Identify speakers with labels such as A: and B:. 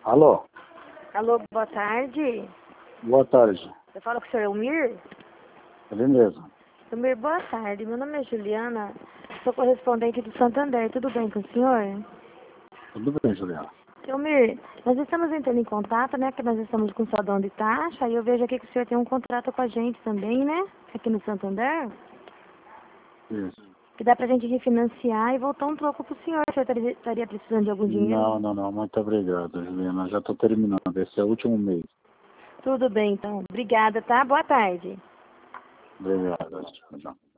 A: Alô?
B: Alô, boa tarde.
A: Boa tarde.
B: Eu falo com o senhor Elmir?
A: Ele mesmo.
B: Elmir, boa tarde. Meu nome é Juliana, sou correspondente do Santander. Tudo bem com o senhor?
A: Tudo bem, Juliana?
B: Elmir, nós estamos entrando em contato, né? Que nós estamos com saudão de taxa e eu vejo aqui que o senhor tem um contrato com a gente também, né? Aqui no Santander.
A: Isso.
B: Que dá pra gente refinanciar e voltar um troco pro senhor. O senhor estaria precisando de algum dinheiro?
A: Não. Muito obrigado, Juliana. Já estou terminando. Esse é o último mês.
B: Tudo bem, então. Obrigada, tá? Boa tarde.
A: Obrigado. Tchau.